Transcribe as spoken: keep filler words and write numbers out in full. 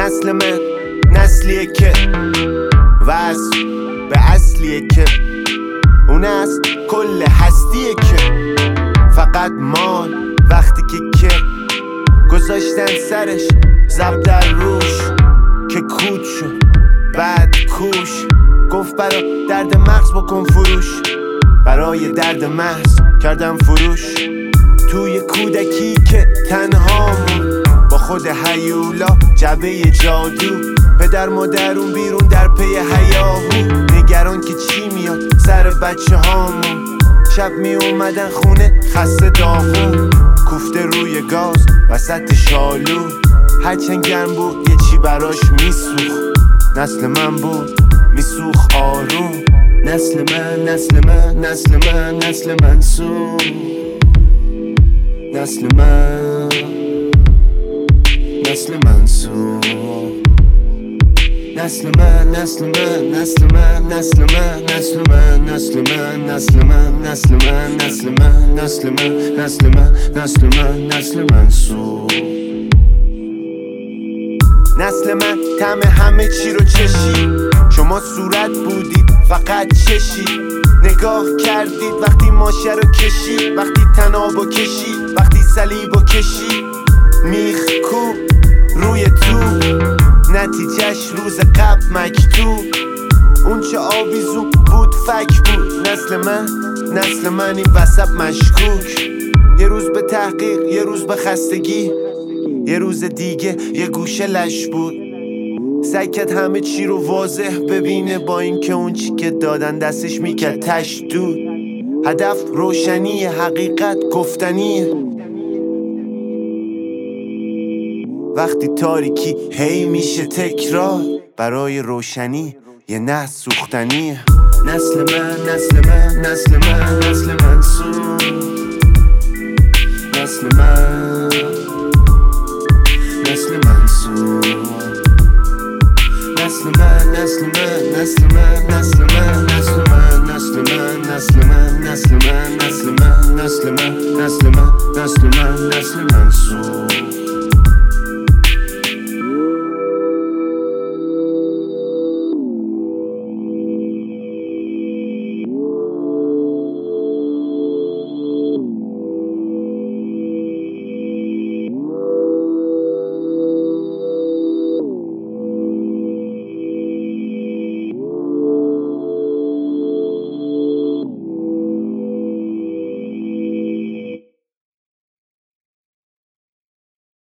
نسل من نسلیه که وصل به اصلیه که اون است کل هستیه که فقط مال وقتی که که گذاشتن سرش زب در روش که کود شد بعد کوش گفت برا درد مغز بکن فروش برای درد محض کردم فروش توی کودکی که تنها با خود هیولا جبه جادو پدر مادرون بیرون در پی هیاهو نگران که چی میاد سر بچه هامون شب می اومدن خونه خسته داغون کوفته روی گاز وسط شالو هرچند گرم بود یه چی براش میسوخ نسل من بود میسوخ آروم نسل من نسل من نسل من نسل منصور نسل من نسل منصور نسل من نسل من نسل من نسل من نسل من نسل من نسل من نسل من نسل من نسل من نسل من نسل من نسل منصور نسل من طعم همه چی رو چشید شما صورت بودید فقط چشید نگاه کردید وقتی ماشه رو کشید وقتی تنابو کشید وقتی صلیبو کشید میخ کو روی تو نتیجهش روز قبل مکتوب اون چه آویزون بود فک بود نسل من نسل من این وسط مشکوک یه روز به تحقیق یه روز به خستگی یه روز دیگه یه گوشه لش بود سعی کرد همه چی رو واضح ببینه با این که اون چی که دادن دستش میکرد تش دود هدف روشنی حقیقت گفتنیه وقتی تاریکی هی میشه تکرار برای روشنی یه نه سوختنیه نسل من نسل من نسل من نسل منصور نسل من نسل منصور نسل من نسل من نسل من نسل من نسل من نسل من نسل من نسل من نسل من نسل من نسل من نسل من نسل منصور